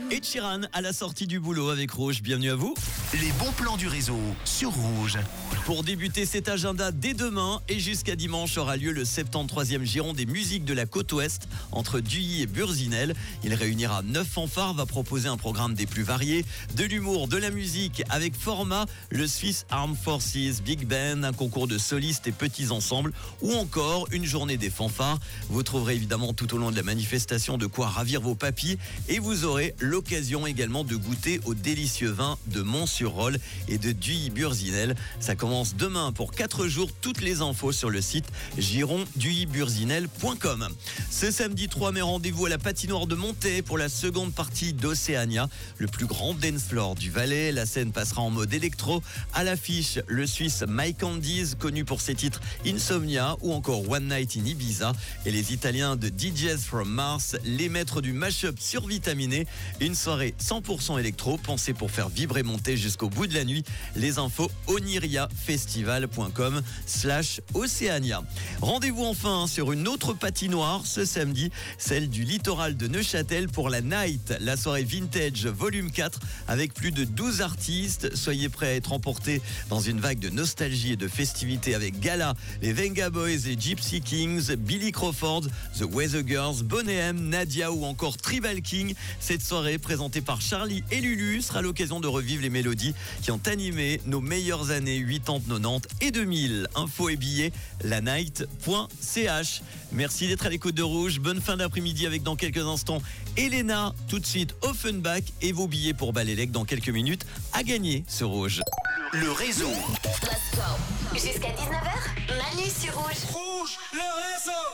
Et Sheeran à la sortie du boulot avec Rouge, bienvenue à vous. Les bons plans du réseau sur Rouge. Pour débuter cet agenda, dès demain et jusqu'à dimanche aura lieu le 73e Giron des musiques de la côte ouest entre Duilly et Burzinel. Il réunira 9 fanfares, va proposer un programme des plus variés, de l'humour, de la musique avec format, le Swiss Armed Forces Big Band, un concours de solistes et petits ensembles ou encore une journée des fanfares. Vous trouverez évidemment tout au long de la manifestation de quoi ravir vos papilles et vous aurez l'occasion également de goûter aux délicieux vins de Mont-sur-Rolle et de Duilly-Burzinel. Ça commence demain pour 4 jours. Toutes les infos sur le site gironduillyburzinel.com. Ce samedi 3 mai, rendez-vous à la patinoire de Montet pour la seconde partie d'Océania, le plus grand dance floor du Valais. La scène passera en mode électro. À l'affiche, le Suisse Mike Candies, connu pour ses titres Insomnia ou encore One Night in Ibiza, et les Italiens de DJs from Mars, les maîtres du mashup survitaminé. Une soirée 100% électro, pensée pour faire vibrer Montet jusqu'au bout de la nuit. Les infos oniriafestival.com/Océania. Rendez-vous enfin sur une autre patinoire ce samedi, celle du littoral de Neuchâtel pour la Night, la soirée vintage volume 4 avec plus de 12 artistes. Soyez prêts à être emportés dans une vague de nostalgie et de festivité avec Gala, les Venga Boys, les Gypsy Kings, Billy Crawford, The Weather Girls, Boney M, Nadia ou encore Tribal King. Cette soirée présentée par Charlie et Lulu sera l'occasion de revivre les mélodies qui ont animé nos meilleures années 80, 90 et 2000. Infos et billets, lanight.ch. Merci d'être à l'écoute de Rouge. Bonne fin d'après-midi avec dans quelques instants Elena, tout de suite Offenbach et vos billets pour Balélec dans quelques minutes à gagner sur Rouge. Le réseau. Let's go. Jusqu'à 19h, Manu sur Rouge. Rouge, le réseau.